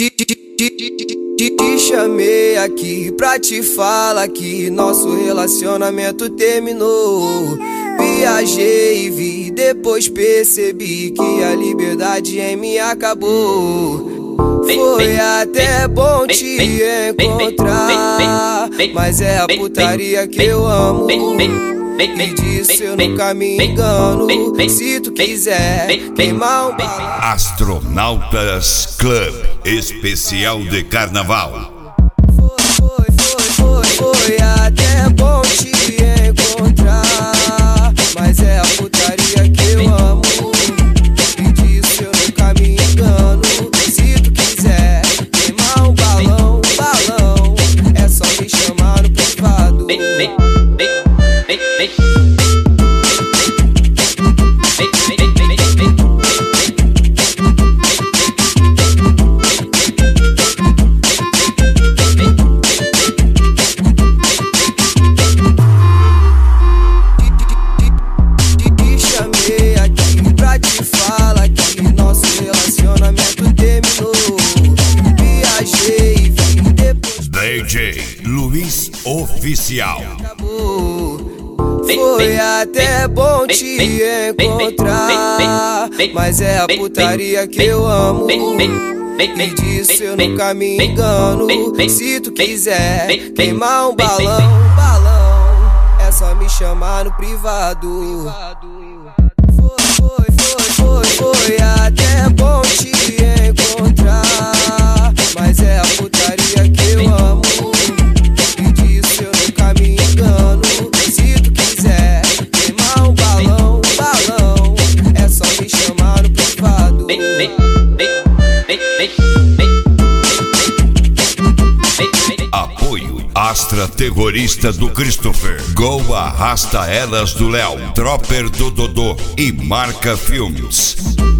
Te chamei aqui pra te falar que nosso relacionamento terminou. Viajei e vi, depois percebi que a liberdade em mim acabou. Foi até bom te encontrar, mas é a putaria que eu amo. E disso eu nunca me engano. Se tu quiser queimar um balão. Astronautas Club Especial de Carnaval. Foi até bom te encontrar, mas é a putaria que eu amo. E disso eu nunca me engano. Se tu quiser queimar um balão, é só me chamar no privado. DJ Luiz Oficial. Foi até bom te encontrar, mas é a putaria que eu amo. E disso eu nunca me engano. Se tu quiser queimar um balão, é só me chamar no privado. Foi até bom te encontrar, mas é a putaria que eu amo. E disso eu nunca me engano. Se tu quiser queimar um balão, é só me chamar no privado. Apoio Astra Terrorista do Christopher, Gol Arrasta Elas do Léo, Tropper do Dodô e Marca Filmes.